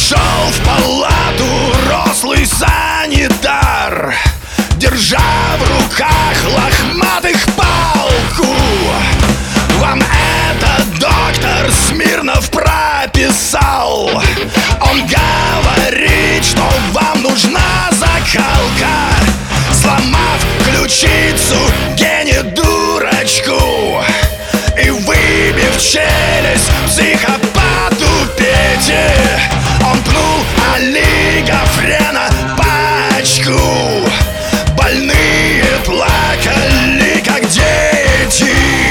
Вошел в палату рослый санитар, держа в руках лохматых палку. Вам это доктор Смирнов прописал. Он говорит, что вам нужна закалка. Сломав ключицу Гене дурачку и выбив челюсть психопату Пете, он пнул олигофрена пачку. Больные плакали, как дети.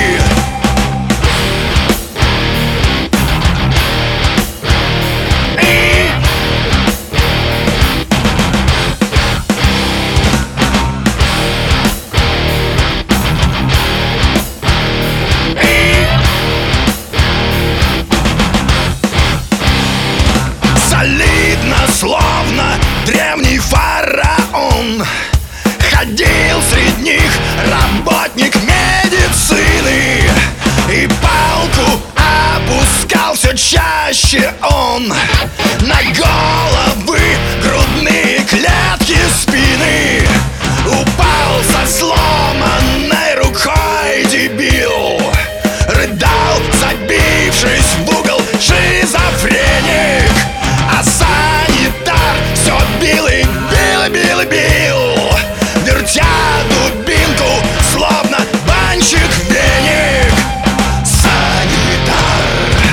Солидно, словно древний фараон, ходил среди них работник медицины, и палку опускал все чаще он на головы, грудные клетки, спины. Упал со сломанной рукой дебил, рыдал, забившись в угол, шизофреник. А санитар все бил и бил и бил и бил, вертя дубинку, словно банщик веник. Санитар,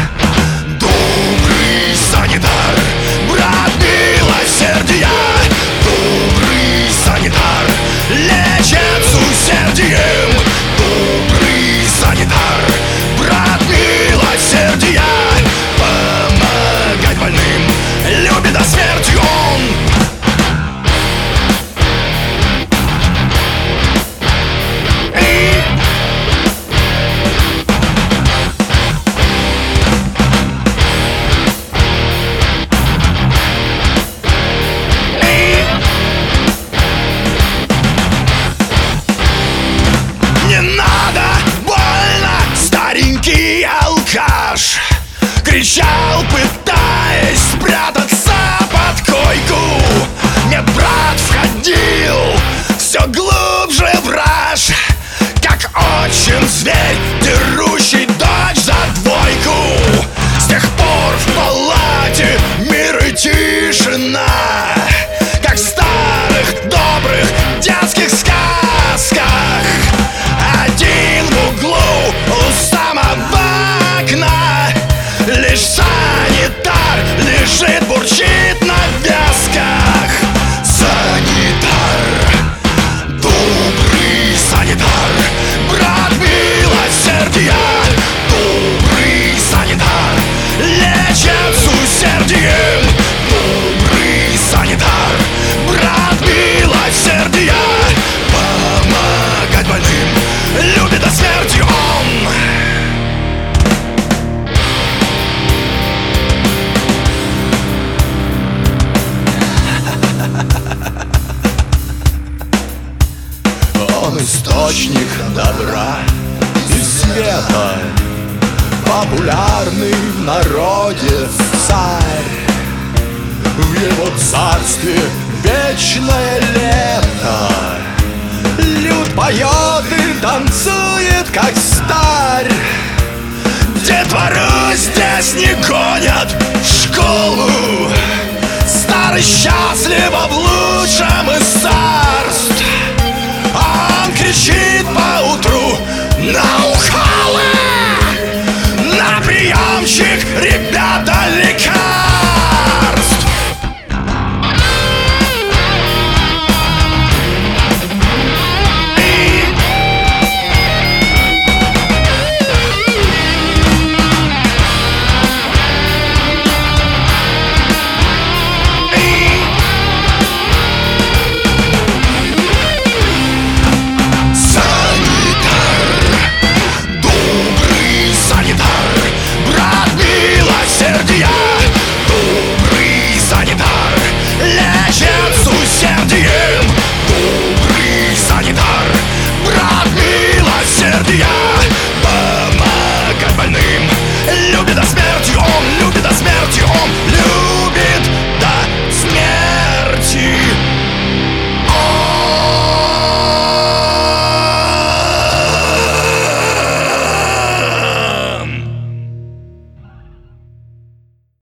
добрый санитар, брат милосердия. Добрый санитар лечит с усердием. Добрый санитар, брат милосердия. Помогать больным любит до смерти он. Не надо, больно, старенький алкаш кричал, пытаясь спрятаться под койку. Медбрат входил все глубже в раж, как отчим зверь, дерущий дочь за двойку. С тех пор в палате мир и тишина, как в старых добрых детских сказках. Один в углу у самого окна, лишь санитар лежит, бурчит на вязках. Санитар, добрый санитар, брат милосердия. Добрый санитар лечит с усердием. Добрый санитар, брат милосердия. Помогать больным любит до смерти он. Он источник добра и света, популярный в народе царь. В его царстве вечное лето, люд поет и танцует, как старь. Детвору здесь не гонят в школу,